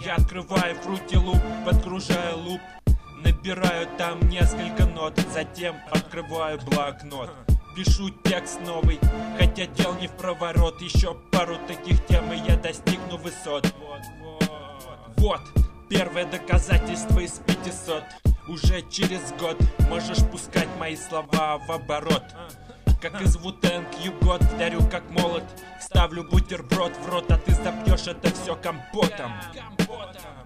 Я открываю Fruity Loop, подгружаю луп, набираю там несколько нот, затем открываю блокнот. Пишу текст новый, хотя дел не в проворот. Еще пару таких тем, и я достигну высот. Вот, первое доказательство из 500. Уже через год можешь пускать мои слова в оборот. Как из Wu-Tang You Got, вдарю как молот. Ставлю бутерброд в рот, а ты запьешь это все компотом.